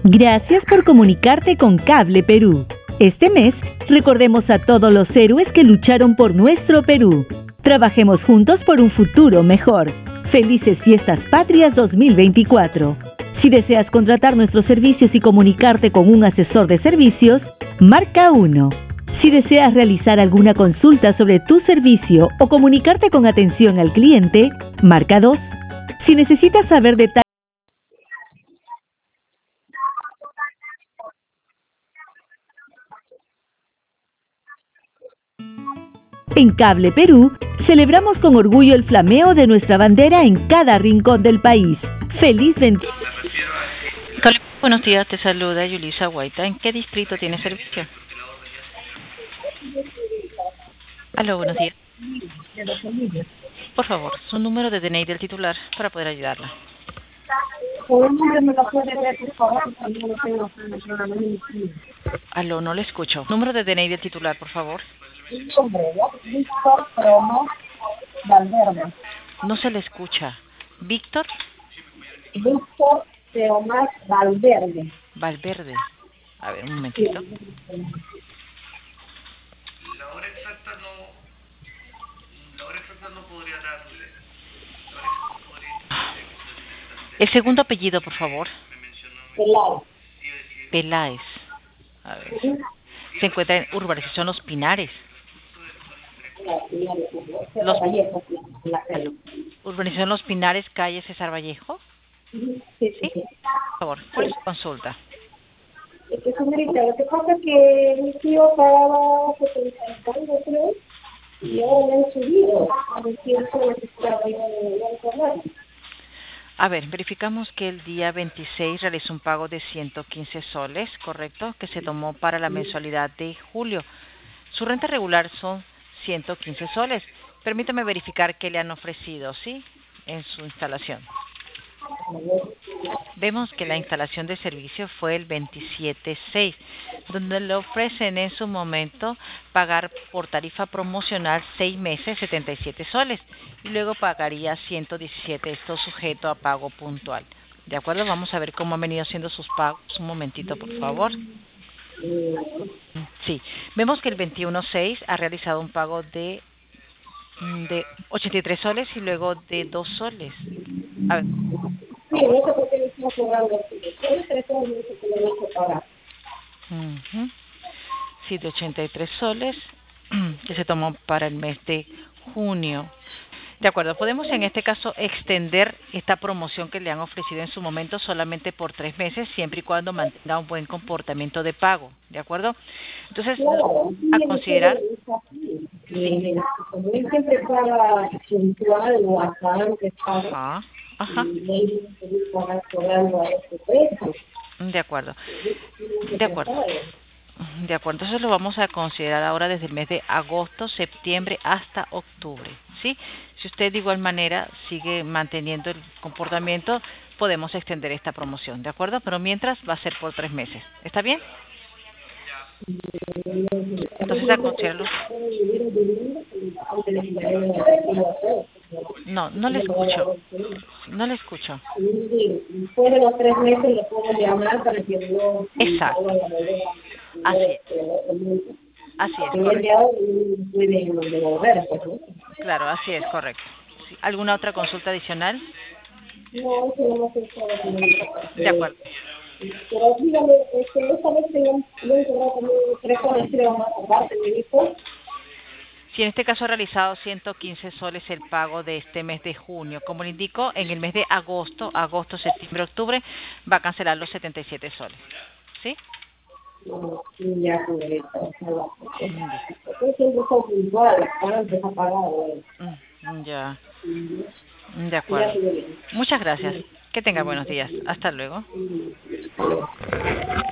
Gracias por comunicarte con Cable Perú. Este mes, recordemos a todos los héroes que lucharon por nuestro Perú. Trabajemos juntos por un futuro mejor. Felices Fiestas Patrias 2024. Si deseas contratar nuestros servicios y comunicarte con un asesor de servicios, marca 1. Si deseas realizar alguna consulta sobre tu servicio o comunicarte con atención al cliente, marca 2. Si necesitas saber detalles en Cable Perú, celebramos con orgullo el flameo de nuestra bandera en cada rincón del país. ¡Feliz 20! Buenos días, te saluda Yulisa Guaita. ¿En qué distrito tiene servicio? Aló, buenos días. Por favor, su número de DNI del titular para poder ayudarla. Aló, no le escucho. Número de DNI del titular, por favor. Víctor Promo Valverde. No se le escucha. Víctor Víctor Teomás Valverde. Valverde. A ver, un momentito. La hora exacta no podría darle. El segundo apellido, por favor. Peláez. Peláez. A ver. Se encuentra en urbanización Los Pinares. Urbanización Los Pinares, calle César Vallejo. Sí. Por favor, ¿cuál es su consulta? Señorita, lo que pasa es que mi tío pagaba 70 creo, y ahora le han subido. A ver si eso necesitaba hablar. A ver, verificamos que el día 26 realizó un pago de 115 soles, ¿correcto? Que se tomó para la mensualidad de julio. Su renta regular son 115 soles. Permítame verificar qué le han ofrecido, ¿sí? En su instalación. Vemos que la instalación de servicio fue el 27/6, donde le ofrecen en su momento pagar por tarifa promocional 6 meses 77 soles y luego pagaría 117, esto sujeto a pago puntual. ¿De acuerdo? Vamos a ver cómo han venido haciendo sus pagos. Un momentito, por favor. Sí, vemos que el 21/6 ha realizado un pago de 83 soles y luego de 2 soles. A ver. Sí, no sé por qué le estamos cobrando así. ¿Cuál es el que le han hecho pagar? Sí, de 83 soles que se tomó para el mes de junio. De acuerdo, podemos en este caso extender esta promoción que le han ofrecido en su momento solamente por 3 meses, siempre y cuando mantenga un buen comportamiento de pago, ¿de acuerdo? Entonces, a considerar... Sí. Como él siempre paga puntual o hasta antes paga, Ajá. y él pagar cobrando a este precio. De acuerdo. De acuerdo. De acuerdo, entonces lo vamos a considerar ahora desde el mes de agosto, septiembre hasta octubre, ¿sí? Si usted de igual manera sigue manteniendo el comportamiento, podemos extender esta promoción, ¿de acuerdo? Pero mientras va a ser por 3 meses, ¿está bien? Entonces a considerarlo. No le escucho. No le escucho. Después de los 3 meses le puedo llamar para que no... Exacto. Así es. Así es, correcto. Claro, así es, correcto. Sí. ¿Alguna otra consulta adicional? No, eso no sé. De acuerdo. Pero dígame, esta vez tengo también 3 soles que le vamos a pagar, me dijo. Si en este caso ha realizado 115 soles el pago de este mes de junio, como le indico, en el mes de agosto, septiembre, octubre, va a cancelar los 77 soles. ¿Sí? Ya, ya. De acuerdo. Muchas gracias. Que tenga buenos días. Hasta luego.